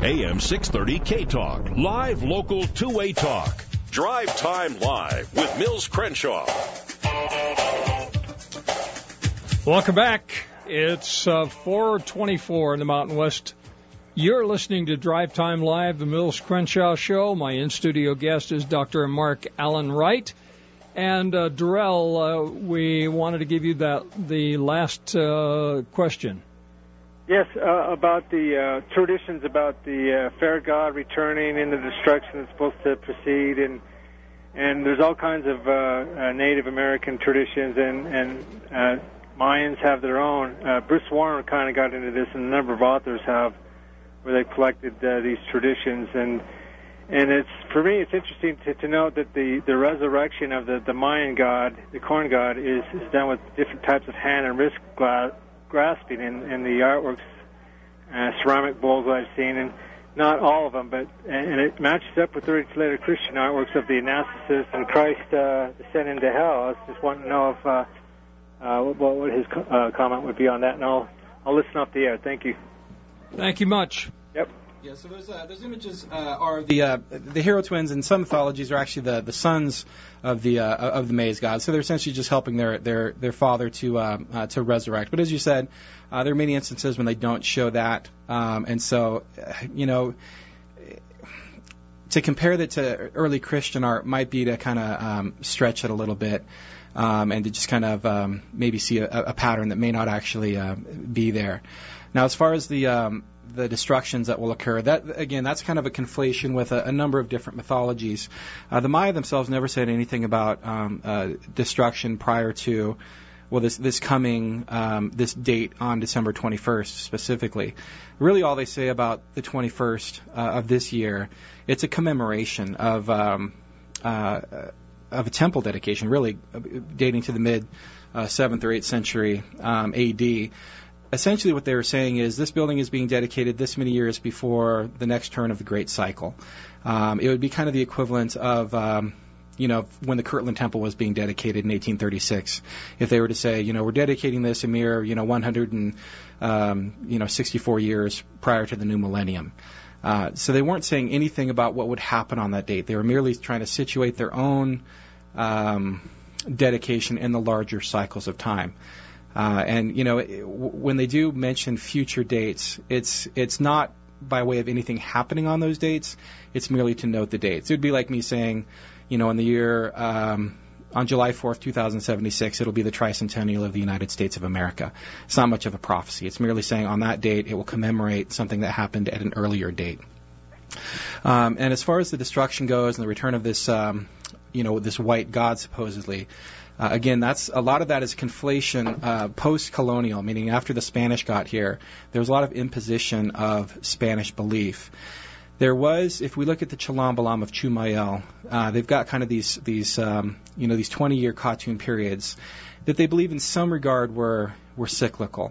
AM 630 K-Talk. Live local two-way talk. Drive Time Live with Mills Crenshaw. Welcome back. It's 4:24 in the Mountain West. You're listening to Drive Time Live, the Mills Crenshaw Show. My in-studio guest is Dr. Mark Allen Wright. And Darrell, we wanted to give you the last question. Yes, about the traditions about the fair god returning and the destruction that's supposed to proceed, and there's all kinds of Native American traditions, and Mayans have their own. Bruce Warner kind of got into this, and a number of authors have, where they collected these traditions, and it's, for me, it's interesting to note that the resurrection of the Mayan god, the corn god, is done with different types of hand and wrist grasping in the artworks, ceramic bowls I've seen, and not all of them, but and it matches up with the later Christian artworks of the Anastasis and Christ descending to hell. I was just wanting to know if what his comment would be on that, and I'll listen off the air. Thank you. Thank you much. Yep. Yeah, so those images are the hero twins. In some mythologies are actually the sons of the maize god. So they're essentially just helping their father to resurrect. But as you said, there are many instances when they don't show that, and so to compare that to early Christian art might be to kind of stretch it a little bit, and to just kind of maybe see a pattern that may not actually be there. Now, as far as the destructions that will occur, that's kind of a conflation with a number of different mythologies. The Maya themselves never said anything about destruction prior to, this coming, this date on December 21st specifically. Really all they say about the 21st of this year, it's a commemoration of a temple dedication, really dating to the mid 7th or 8th century A.D., Essentially what they were saying is this building is being dedicated this many years before the next turn of the Great Cycle. It would be kind of the equivalent of, when the Kirtland Temple was being dedicated in 1836. If they were to say, we're dedicating this a mere, 164 years prior to the new millennium. So they weren't saying anything about what would happen on that date. They were merely trying to situate their own dedication in the larger cycles of time. When they do mention future dates, it's not by way of anything happening on those dates. It's merely to note the dates. It would be like me saying, in the year, on July 4th, 2076, it'll be the tricentennial of the United States of America. It's not much of a prophecy. It's merely saying on that date it will commemorate something that happened at an earlier date. And as far as the destruction goes and the return of this, this white god supposedly, again, a lot of that is conflation post-colonial, meaning after the Spanish got here, there was a lot of imposition of Spanish belief. There was, if we look at the Chalambalam of Chumayel, they've got kind of these 20-year cartoon periods that they believe in some regard were cyclical.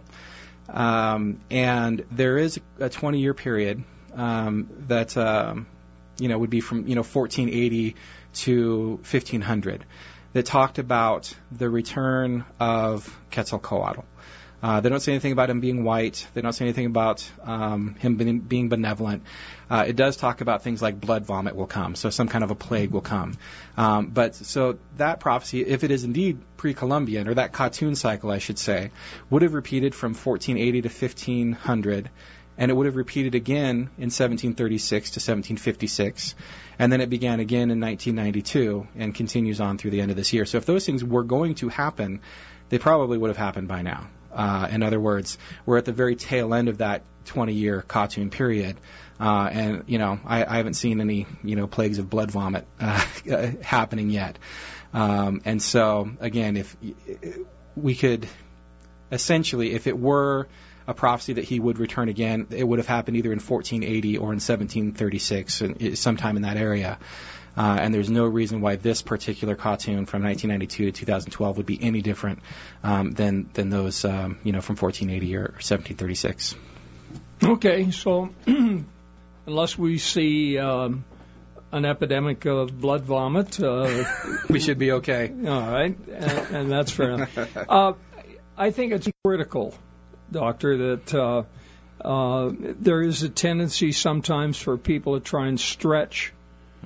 And there is a 20-year period that would be from 1480 to 1500. That talked about the return of Quetzalcoatl. They don't say anything about him being white. They don't say anything about him being benevolent. It does talk about things like blood vomit will come, so some kind of a plague will come. But so that prophecy, if it is indeed pre-Columbian, or that cartoon cycle, I should say, would have repeated from 1480 to 1500, and it would have repeated again in 1736 to 1756, and then it began again in 1992 and continues on through the end of this year. So if those things were going to happen, they probably would have happened by now. In other words, we're at the very tail end of that 20-year cartoon period, and I haven't seen any plagues of blood vomit happening yet. And so again, if we could essentially, if it were a prophecy that he would return again, it would have happened either in 1480 or in 1736, and sometime in that area. And there's no reason why this particular cartoon from 1992 to 2012 would be any different than those from 1480 or 1736. Okay, so unless we see an epidemic of blood vomit, we should be okay. All right, and that's fair enough. I think it's critical, Doctor, that There is a tendency sometimes for people to try and stretch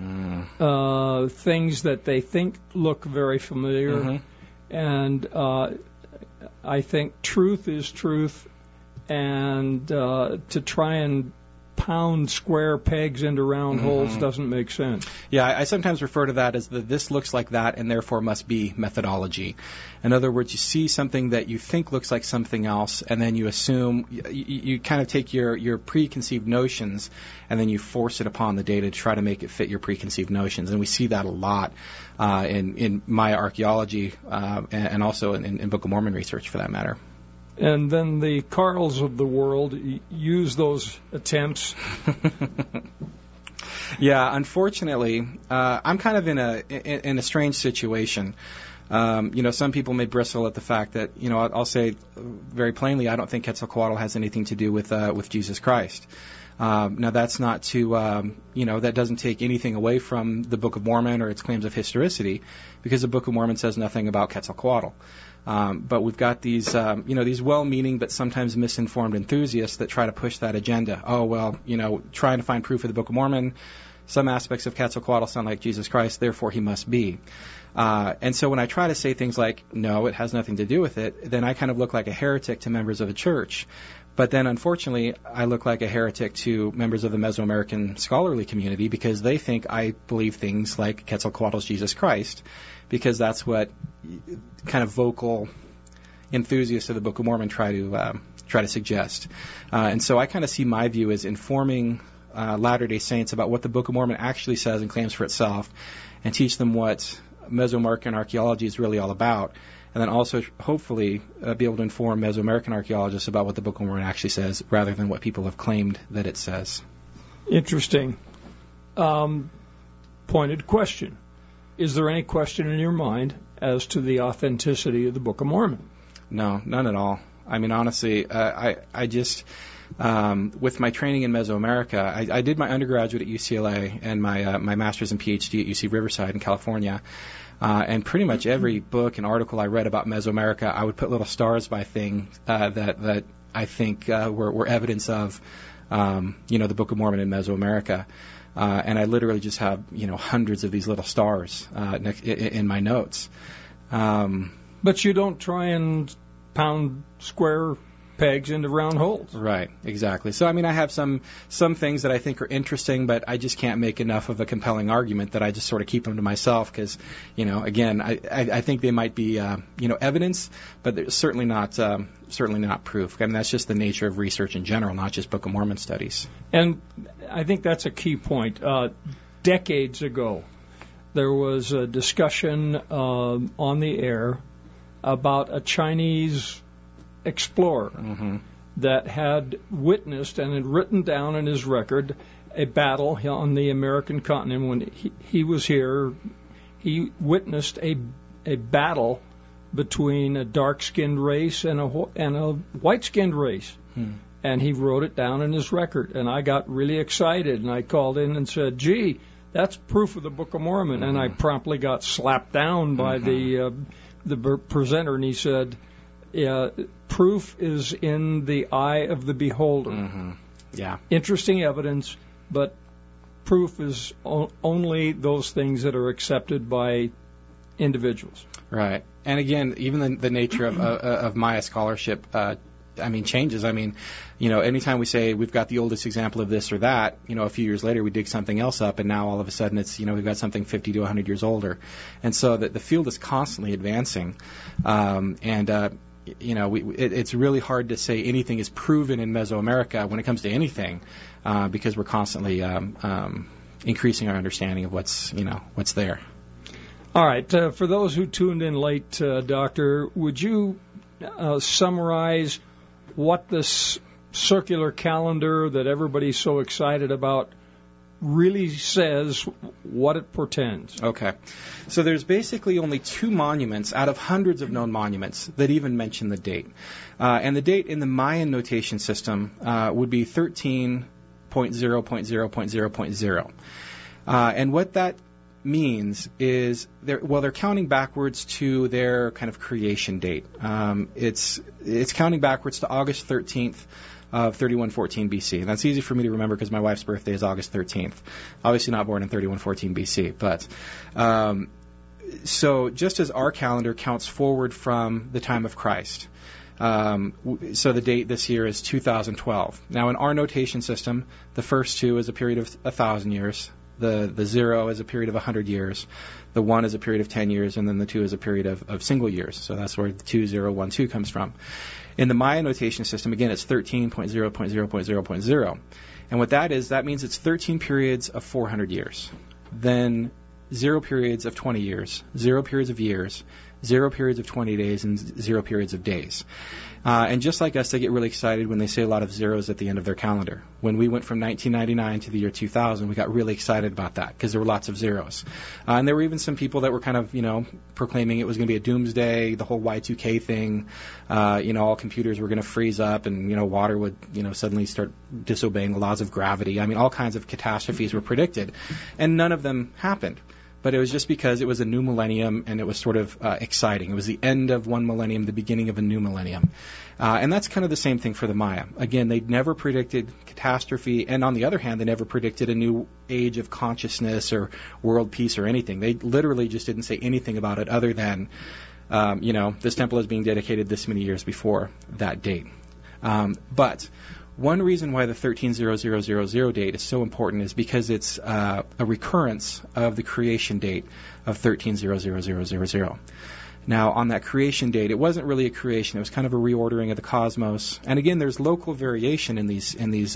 things that they think look very familiar. And I think truth is truth, and to try and pound square pegs into round holes doesn't make sense. Yeah, I sometimes refer to that as this looks like that and therefore must be methodology. In other words, you see something that you think looks like something else, and then you assume, you kind of take your preconceived notions and then you force it upon the data to try to make it fit your preconceived notions. And we see that a lot in Maya archaeology and also in Book of Mormon research, for that matter. And then the Carls of the world use those attempts. Yeah, unfortunately, I'm kind of in a strange situation. Some people may bristle at the fact that, I'll say very plainly, I don't think Quetzalcoatl has anything to do with Jesus Christ. Now, that's not to, that doesn't take anything away from the Book of Mormon or its claims of historicity, because the Book of Mormon says nothing about Quetzalcoatl. But we've got these, these well-meaning but sometimes misinformed enthusiasts that try to push that agenda. Oh, well, trying to find proof of the Book of Mormon, some aspects of Quetzalcoatl sound like Jesus Christ, therefore he must be. And so when I try to say things like, no, it has nothing to do with it, then I kind of look like a heretic to members of the church. But then, unfortunately, I look like a heretic to members of the Mesoamerican scholarly community, because they think I believe things like Quetzalcoatl's Jesus Christ, because that's what kind of vocal enthusiasts of the Book of Mormon try to suggest. And so I kind of see my view as informing Latter-day Saints about what the Book of Mormon actually says and claims for itself, and teach them what Mesoamerican archaeology is really all about. And then also, hopefully, be able to inform Mesoamerican archaeologists about what the Book of Mormon actually says, rather than what people have claimed that it says. Interesting. Pointed question. Is there any question in your mind as to the authenticity of the Book of Mormon? No, none at all. I mean, honestly, I just, with my training in Mesoamerica, I did my undergraduate at UCLA and my master's and PhD at UC Riverside in California. And pretty much every book and article I read about Mesoamerica, I would put little stars by things that I think were evidence of, the Book of Mormon in Mesoamerica. And I literally just have, hundreds of these little stars in my notes. But you don't try and pound square pegs into round holes. Right, exactly. So, I mean, I have some things that I think are interesting, but I just can't make enough of a compelling argument that I just sort of keep them to myself because, again, I think they might be, evidence, but they're certainly not proof. I mean, that's just the nature of research in general, not just Book of Mormon studies. And I think that's a key point. Decades ago, there was a discussion on the air about a Chinese explorer that had witnessed and had written down in his record a battle on the American continent. When he was here, he witnessed a battle between a dark-skinned race and a white-skinned race. And he wrote it down in his record. And I got really excited, and I called in and said, gee, that's proof of the Book of Mormon. And I promptly got slapped down by the presenter, and he said, proof is in the eye of the beholder. Yeah. Interesting evidence, but proof is only those things that are accepted by individuals. Right. And again, even the nature of Maya scholarship, changes. Anytime we say we've got the oldest example of this or that, a few years later we dig something else up, and now all of a sudden it's, we've got something 50 to 100 years older. And so the field is constantly advancing. It's really hard to say anything is proven in Mesoamerica when it comes to anything, because we're constantly increasing our understanding of what's there. All right. For those who tuned in late, Doctor, would you summarize what this circular calendar that everybody's so excited about really says, what it portends? Okay. So there's basically only 2 monuments out of hundreds of known monuments that even mention the date. And the date in the Mayan notation system would be 13.0.0.0.0.0. And what that means is they're counting backwards to their kind of creation date. It's counting backwards to August 13th of 3114 BC. And that's easy for me to remember because my wife's birthday is August 13th. Obviously not born in 3114 BC, but so just as our calendar counts forward from the time of Christ, so the date this year is 2012. Now, in our notation system, the first 2 is a period of 1,000 years. The 0 is a period of 100 years. The 1 is a period of 10 years, and then the 2 is a period of single years. So that's where the 2012 comes from. In the Maya notation system, again, it's 13.0.0.0.0. And what that is, that means it's 13 periods of 400 years. Then 0 periods of 20 years, 0 periods of years, 0 periods of 20 days, and 0 periods of days. And just like us, they get really excited when they say a lot of zeros at the end of their calendar. When we went from 1999 to the year 2000, we got really excited about that because there were lots of zeros. And there were even some people that were kind of, proclaiming it was going to be a doomsday, the whole Y2K thing. All computers were going to freeze up and, water would, suddenly start disobeying the laws of gravity. I mean, all kinds of catastrophes were predicted, and none of them happened. But it was just because it was a new millennium and it was sort of exciting. It was the end of one millennium, the beginning of a new millennium. And that's kind of the same thing for the Maya. Again, they never predicted catastrophe, and on the other hand, they never predicted a new age of consciousness or world peace or anything. They literally just didn't say anything about it other than, this temple is being dedicated this many years before that date. But one reason why the 130000 date is so important is because it's a recurrence of the creation date of 130000. Now, on that creation date, it wasn't really a creation; it was kind of a reordering of the cosmos. And again, there's local variation in these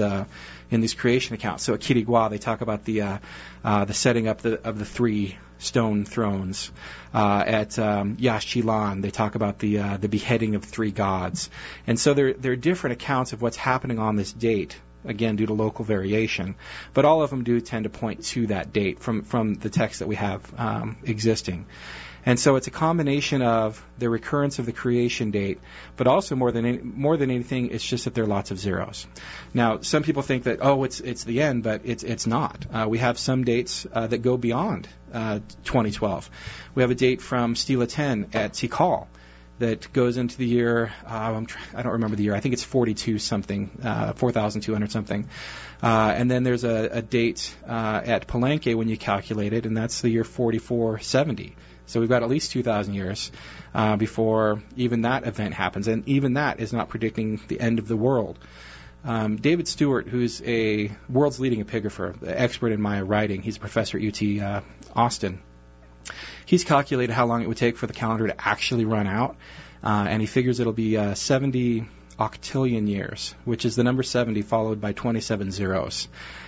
creation accounts. So at Quiriguá, they talk about the setting up of the 3 stone thrones. At Yaxchilan, they talk about the beheading of 3 gods. And so there are different accounts of what's happening on this date, again, due to local variation. But all of them do tend to point to that date from the text that we have existing. And so it's a combination of the recurrence of the creation date, but also more than anything, it's just that there are lots of zeros. Now, some people think that, it's the end, but it's not. We have some dates that go beyond 2012. We have a date from Stela 10 at Tikal that goes into the year, I don't remember the year, I think it's 42 something, 4,200 something. And then there's a date at Palenque when you calculate it, and that's the year 4470. So we've got at least 2,000 years before even that event happens, and even that is not predicting the end of the world. David Stewart, who's a world's leading epigrapher, expert in Maya writing, he's a professor at UT Austin. He's calculated how long it would take for the calendar to actually run out, and he figures it'll be 70 octillion years, which is the number 70 followed by 27 zeros.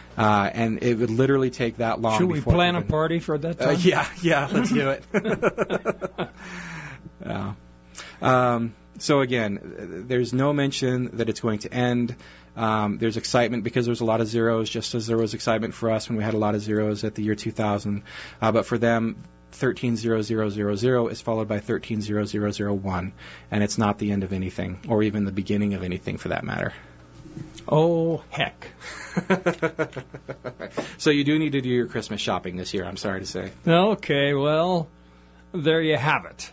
And it would literally take that long. Should we plan a party for that time? Yeah, let's do it. So again, there's no mention that it's going to end. There's excitement because there's a lot of zeros, just as there was excitement for us when we had a lot of zeros at the year 2000. But for them, 130000 is followed by 130001, and it's not the end of anything, or even the beginning of anything for that matter. Oh, heck. So you do need to do your Christmas shopping this year, I'm sorry to say. Okay, well, there you have it.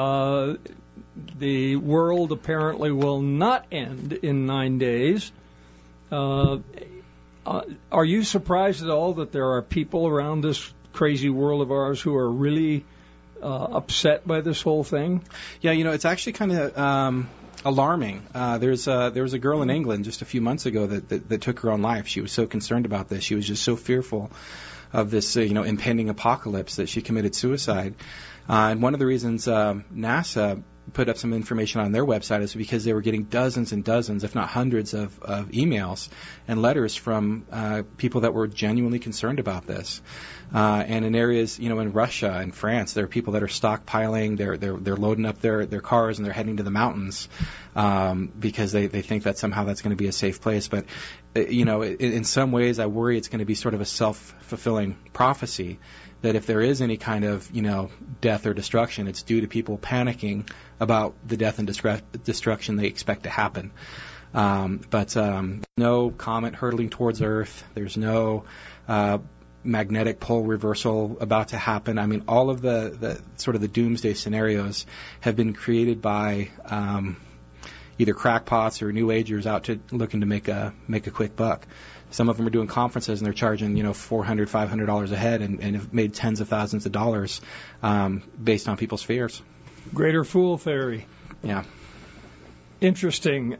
The world apparently will not end in 9 days. Are you surprised at all that there are people around this crazy world of ours who are really upset by this whole thing? Yeah, it's actually kind of alarming. There was a girl in England just a few months ago that took her own life. She was so concerned about this. She was just so fearful of this impending apocalypse that she committed suicide. And one of the reasons NASA put up some information on their website is because they were getting dozens and dozens, if not hundreds, of emails and letters from people that were genuinely concerned about this. And in areas, in Russia and France, there are people that are stockpiling. They're loading up their cars and they're heading to the mountains because they think that somehow that's going to be a safe place. But in some ways, I worry it's going to be sort of a self-fulfilling prophecy that if there is any kind of death or destruction, it's due to people panicking about the death and destruction they expect to happen. But no comet hurtling towards Earth. There's no magnetic pole reversal about to happen. I mean, all of the sort of the doomsday scenarios have been created by either crackpots or new agers out to looking to make a quick buck. Some of them are doing conferences and they're charging $400, $500 a head and have made tens of thousands of dollars based on people's fears. Greater fool theory. Yeah. Interesting.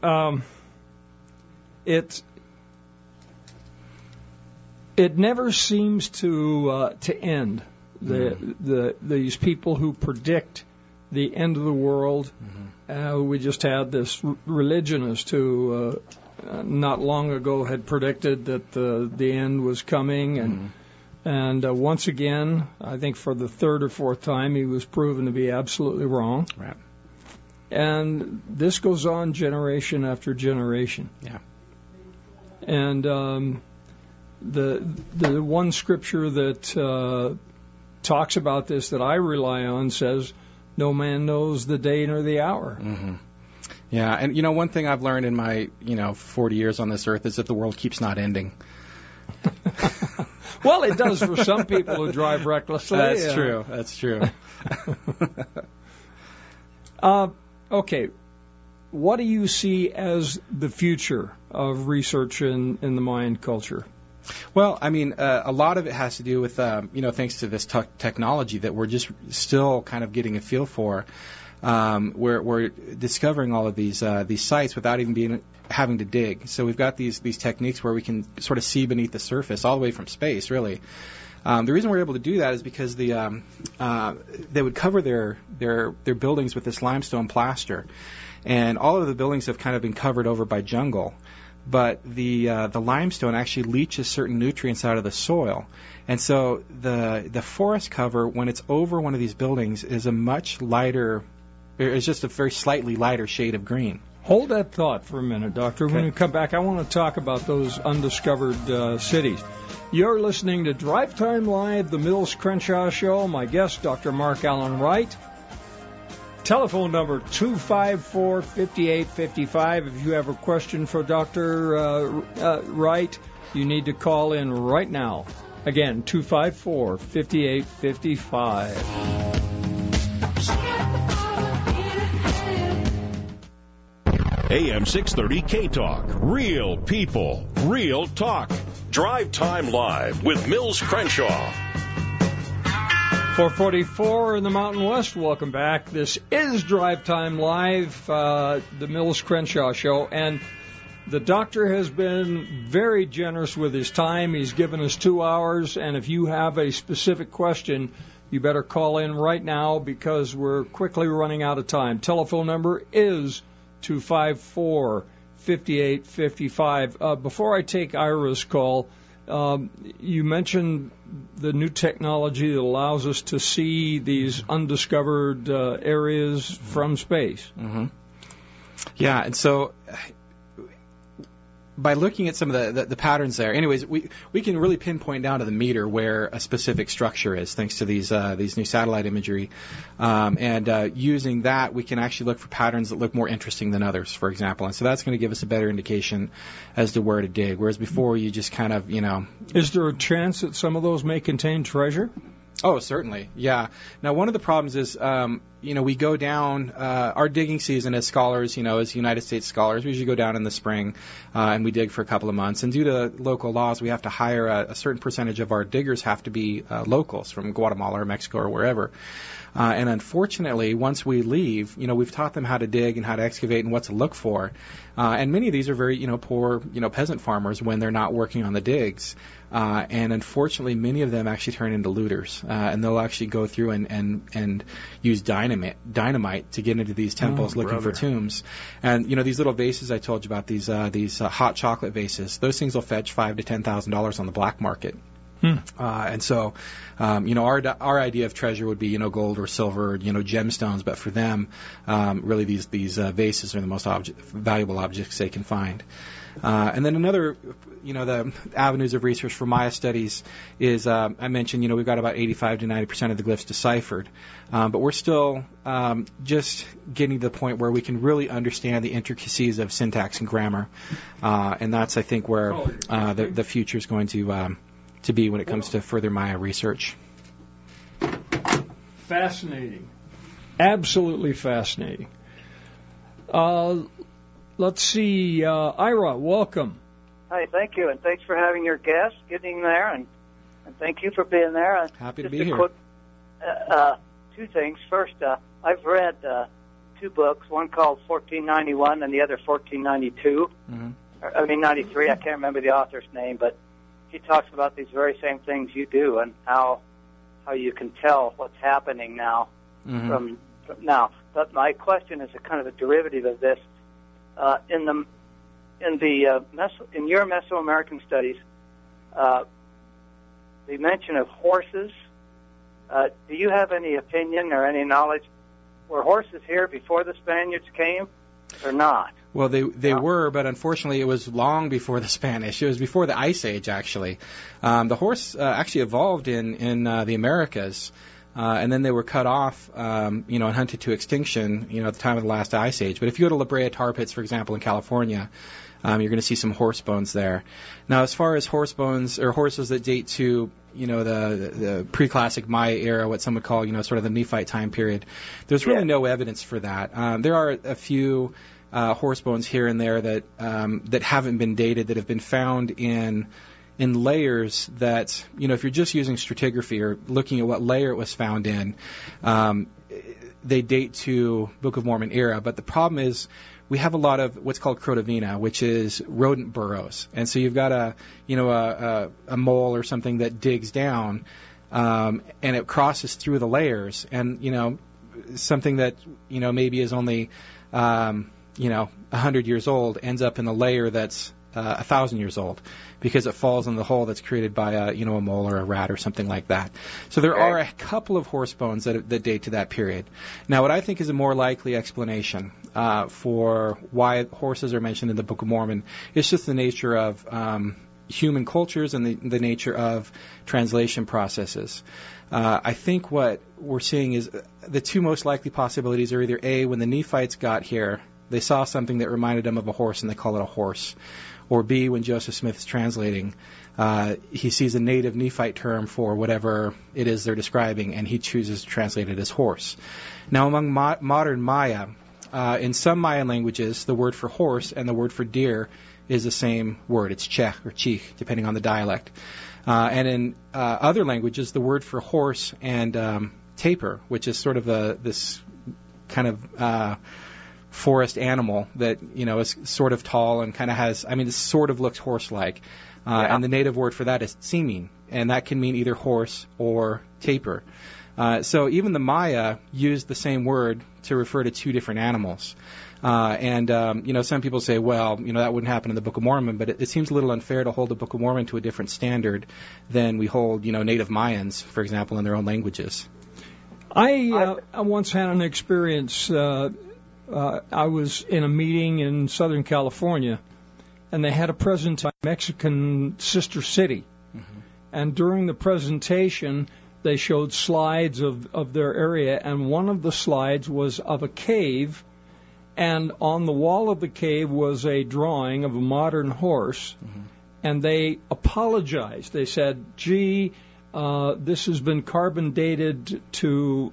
It never seems to end. These people who predict the end of the world. We just had this religionist who not long ago had predicted that the end was coming, and once again, I think for the third or fourth time, he was proven to be absolutely wrong. Right. And this goes on generation after generation. Yeah. And the one scripture that talks about this that I rely on says, "No man knows the day nor the hour." Mm-hmm. Yeah, and one thing I've learned in my 40 years on this earth is that the world keeps not ending. Well, it does for some people who drive recklessly. That's true. That's true. Okay, what do you see as the future of research in the Mayan culture? Well, I mean, a lot of it has to do with, thanks to this technology that we're just still kind of getting a feel for. We're discovering all of these sites without even having to dig. So we've got these techniques where we can sort of see beneath the surface, all the way from space, really. The reason we're able to do that is because they would cover their buildings with this limestone plaster, and all of the buildings have kind of been covered over by jungle. But the limestone actually leaches certain nutrients out of the soil, and so the forest cover, when it's over one of these buildings, is a much lighter. It's just a very slightly lighter shade of green. Hold that thought for a minute, Doctor. Okay. When we come back, I want to talk about those undiscovered cities. You're listening to Drive Time Live, the Mills Crenshaw Show. My guest, Dr. Mark Allen Wright. Telephone number 254-5855. If you have a question for Dr. Wright, you need to call in right now. Again, 254-5855. AM 630 K-Talk. Real people, real talk. Drive Time Live with Mills Crenshaw. 444 in the Mountain West. Welcome back. This is Drive Time Live, the Mills Crenshaw Show. And the doctor has been very generous with his time. He's given us 2 hours. And if you have a specific question, you better call in right now because we're quickly running out of time. Telephone number is 254-5855. Before I take Ira's call, you mentioned the new technology that allows us to see these undiscovered areas from space. Mm-hmm. Yeah, and so by looking at some of the patterns there, anyways, we can really pinpoint down to the meter where a specific structure is, thanks to these new satellite imagery. And using that, we can actually look for patterns that look more interesting than others, for example. And so that's going to give us a better indication as to where to dig. Whereas before, you just kind of, Is there a chance that some of those may contain treasure? Oh, certainly, yeah. Now, one of the problems is, we go down, our digging season as scholars, as United States scholars, we usually go down in the spring, and we dig for a couple of months. And due to local laws, we have to hire a certain percentage of our diggers have to be locals from Guatemala or Mexico or wherever. And unfortunately, once we leave, we've taught them how to dig and how to excavate and what to look for. And many of these are very, poor, peasant farmers when they're not working on the digs. And unfortunately, many of them actually turn into looters. And they'll actually go through and use dynamite to get into these temples looking for tombs. And, these little vases I told you about, these hot chocolate vases, those things will fetch $5,000 to $10,000 on the black market. And so, our idea of treasure would be, gold or silver, gemstones. But for them, really these vases are the most valuable objects they can find. And then another, the avenues of research for Maya studies is, I mentioned, we've got about 85 to 90% of the glyphs deciphered. But we're still just getting to the point where we can really understand the intricacies of syntax and grammar. And that's, I think, where the future is going to be when it comes to further Maya research. Fascinating. Absolutely fascinating. Let's see, Ira, welcome. Hi, thank you, and thanks for having your guest, getting there, and thank you for being there. Happy to Just be here. Quick, two things. First, I've read two books, one called 1491 and the other 1492. I mean, 93, I can't remember the author's name, but he talks about these very same things you do and how you can tell what's happening now from now. But my question is a kind of a derivative of this. In your Mesoamerican studies, the mention of horses. Do you have any opinion or any knowledge? Were horses here before the Spaniards came, or not? Well, they were, but unfortunately, it was long before the Spanish. It was before the Ice Age, actually. The horse actually evolved in the Americas. And then they were cut off, and hunted to extinction, at the time of the last ice age. But if you go to La Brea tar pits, for example, in California, you're going to see some horse bones there. Now, as far as horse bones or horses that date to, the pre-classic Maya era, what some would call, sort of the Nephite time period, there's really no evidence for that. There are a few horse bones here and there that haven't been dated, that have been found in layers that, if you're just using stratigraphy or looking at what layer it was found in, they date to Book of Mormon era. But the problem is we have a lot of what's called crotovina, which is rodent burrows. And so you've got a mole or something that digs down, and it crosses through the layers. And, something that, maybe is only, 100 years old ends up in a layer that's 1,000 years old, because it falls in the hole that's created by a mole or a rat or something like that. So there are a couple of horse bones that date to that period. Now, what I think is a more likely explanation for why horses are mentioned in the Book of Mormon is just the nature of human cultures and the nature of translation processes. I think what we're seeing is the two most likely possibilities are either A, when the Nephites got here, they saw something that reminded them of a horse and they call it a horse. Or B, when Joseph Smith is translating, he sees a native Nephite term for whatever it is they're describing, and he chooses to translate it as horse. Now, among modern Maya, in some Mayan languages, the word for horse and the word for deer is the same word. It's che or chich, depending on the dialect. And in other languages, the word for horse and tapir, which is sort of this kind of forest animal that is sort of tall and kind of has, it sort of looks horse-like, and the native word for that is tsiming, and that can mean either horse or tapir. So even the Maya used the same word to refer to two different animals. Some people say, well, that wouldn't happen in the Book of Mormon, but it seems a little unfair to hold the Book of Mormon to a different standard than we hold, native Mayans, for example, in their own languages. I once had an experience. I was in a meeting in Southern California, and they had a presentation in Mexican sister city. And during the presentation, they showed slides of their area, and one of the slides was of a cave, and on the wall of the cave was a drawing of a modern horse, and they apologized. They said, gee, this has been carbon dated to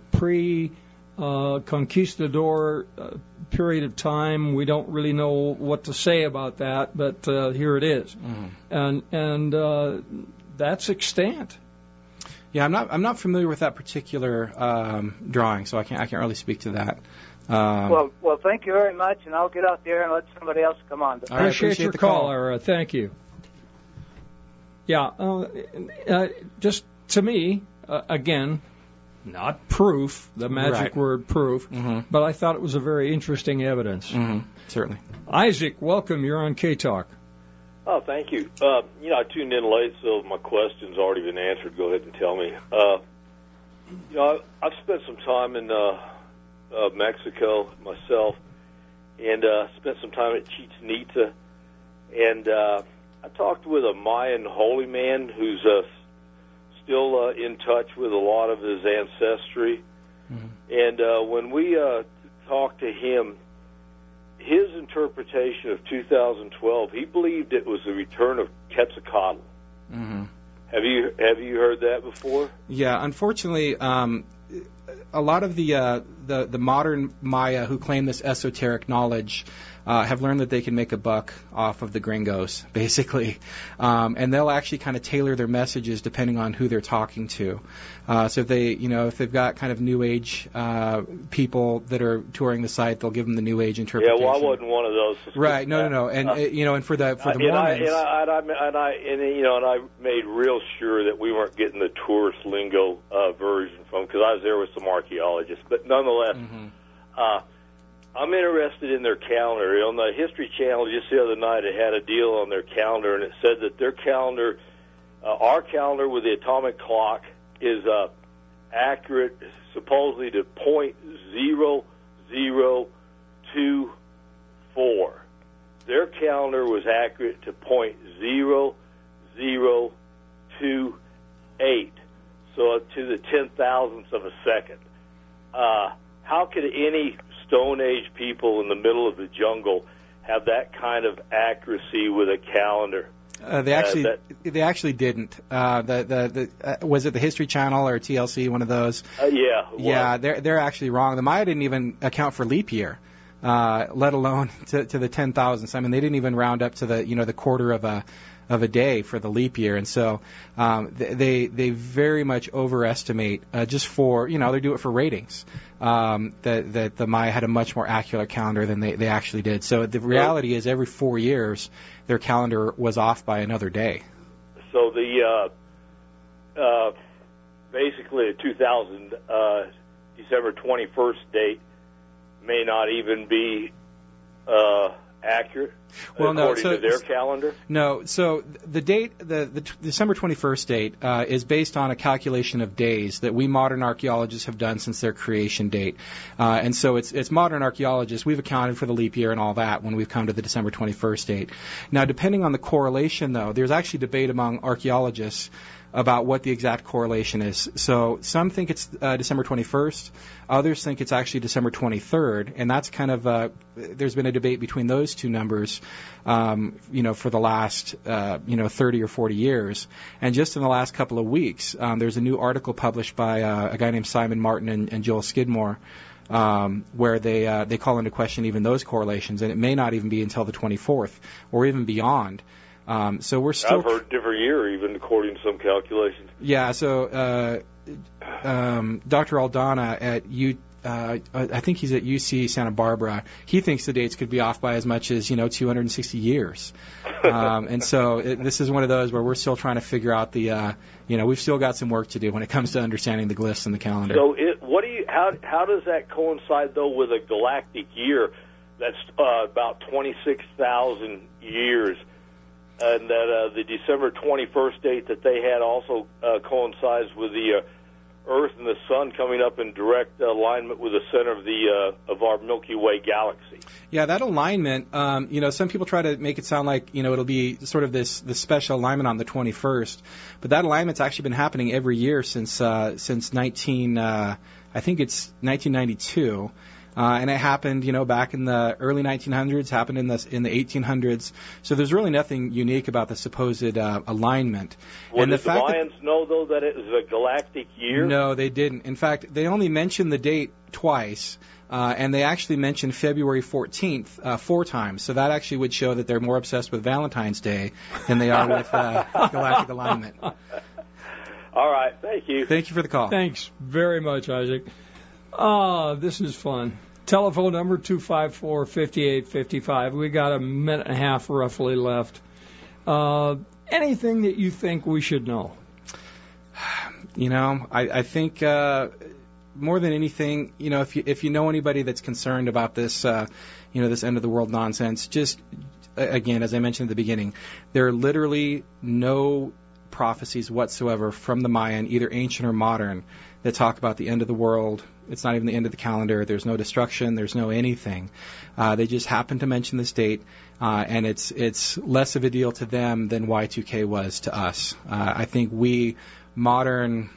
conquistador period of time. We don't really know what to say about that, but here it is. And that's extant. Yeah, I'm not familiar with that particular drawing, so I can't really speak to that. Well, thank you very much, and I'll get out there and let somebody else come on. I appreciate your call, Ira. Thank you. Yeah, just to me, again, not proof, the magic word proof, but I thought it was a very interesting evidence. Certainly. Isaac, welcome. You're on K-Talk. Oh, thank you. I tuned in late, so my question's already been answered. Go ahead and tell me. I've spent some time in Mexico myself, and spent some time at Chichen Itza, and I talked with a Mayan holy man who's still in touch with a lot of his ancestry. And when we talked to him, his interpretation of 2012, he believed it was the return of Quetzalcoatl. Have you heard that before? Yeah, unfortunately, a lot of the modern Maya who claim this esoteric knowledge have learned that they can make a buck off of the gringos, basically, and they'll actually kind of tailor their messages depending on who they're talking to. So if they've got kind of New Age people that are touring the site, they'll give them the New Age interpretation. Yeah, well, I wasn't one of those. Right? No, and and for the Mormons, and I made real sure that we weren't getting the tourist lingo version from, because I was there with some archaeologists, but nonetheless. I'm interested in their calendar. On the History Channel just the other night, it had a deal on their calendar, and it said that their calendar, our calendar with the atomic clock, is accurate supposedly to .0024. Their calendar was accurate to .0028, so to the 10,000th of a second. How could any Stone Age people in the middle of the jungle have that kind of accuracy with a calendar? They actually didn't. Was it the History Channel or TLC, one of those? Yeah, they're actually wrong. The Maya didn't even account for leap year, let alone to the 10,000th. I mean, they didn't even round up to the quarter of a day for the leap year, and so they very much overestimate just for they do it for ratings. That the Maya had a much more accurate calendar than they actually did. So the reality is, every 4 years their calendar was off by another day. So the basically a 2000 December 21st date may not even be accurate. According to their calendar? No, so the date, the December 21st date, is based on a calculation of days that we modern archaeologists have done since their creation date. And so it's modern archaeologists, we've accounted for the leap year and all that when we've come to the December 21st date. Now, depending on the correlation, though, there's actually debate among archaeologists about what the exact correlation is. So some think it's December 21st, others think it's actually December 23rd, and that's kind of there's been a debate between those two numbers, for the last 30 or 40 years. And just in the last couple of weeks, there's a new article published by a guy named Simon Martin and Joel Skidmore, where they call into question even those correlations, and it may not even be until the 24th or even beyond. So we're still. I've heard different year, even according to some calculations. Yeah. So Dr. Aldana at I think he's at UC Santa Barbara. He thinks the dates could be off by as much as 260 years. And so this is one of those where we're still trying to figure out we've still got some work to do when it comes to understanding the glyphs in the calendar. So how does that coincide though with a galactic year that's about 26,000 years? And that the December 21st date that they had also coincides with the Earth and the Sun coming up in direct alignment with the center of our Milky Way galaxy. Yeah, that alignment. Some people try to make it sound like it'll be sort of this special alignment on the 21st, but that alignment's actually been happening every year since 1992. And it happened, back in the early 1900s, happened in the 1800s. So there's really nothing unique about the supposed alignment. Well, and did the Mayans know, though, that it was a galactic year? No, they didn't. In fact, they only mentioned the date twice, and they actually mentioned February 14th 4 times. So that actually would show that they're more obsessed with Valentine's Day than they are with galactic alignment. All right. Thank you. Thank you for the call. Thanks very much, Isaac. This is fun. Telephone number 254-5855. We got a minute and a half roughly left. Anything that you think we should know? I think more than anything, if you know anybody that's concerned about this, this end of the world nonsense, just again, as I mentioned at the beginning, there are literally no prophecies whatsoever from the Mayan, either ancient or modern, that talk about the end of the world. It's not even the end of the calendar. There's no destruction. There's no anything. They just happen to mention this date, and it's less of a deal to them than Y2K was to us. I think we modern,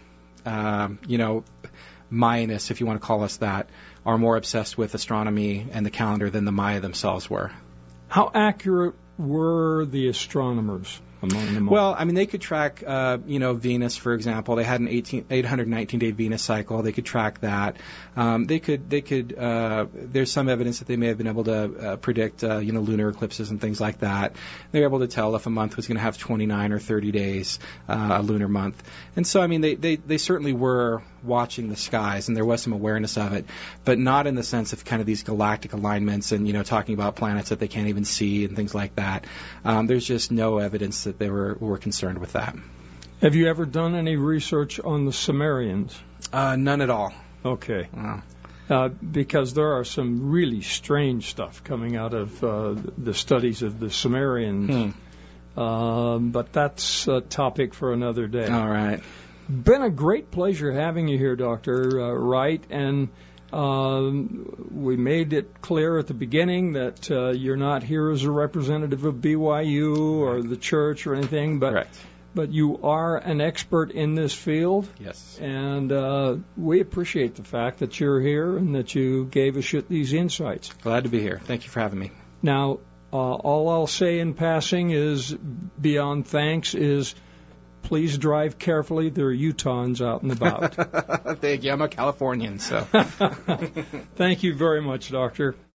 Mayanists, if you want to call us that, are more obsessed with astronomy and the calendar than the Maya themselves were. How accurate were the astronomers? among them all? Well, I mean, they could track, Venus, for example. They had an 819-day Venus cycle. They could track that. They could. There's some evidence that they may have been able to predict, lunar eclipses and things like that. They were able to tell if a month was going to have 29 or 30 days, a lunar month. And so, I mean, they certainly were watching the skies, and there was some awareness of it, but not in the sense of kind of these galactic alignments and, talking about planets that they can't even see and things like that. There's just no evidence that they were concerned with that. Have you ever done any research on the Sumerians? None at all. Okay. Because there are some really strange stuff coming out of the studies of the Sumerians. But that's a topic for another day. All right. Been a great pleasure having you here, Dr. Wright, and we made it clear at the beginning that you're not here as a representative of BYU or the church or anything, but Correct. But you are an expert in this field. Yes. And we appreciate the fact that you're here and that you gave us these insights. Glad to be here. Thank you for having me. Now, all I'll say in passing is, beyond thanks, is please drive carefully. There are Utahns out and about. Thank you. I'm a Californian, so. Thank you very much, Doctor.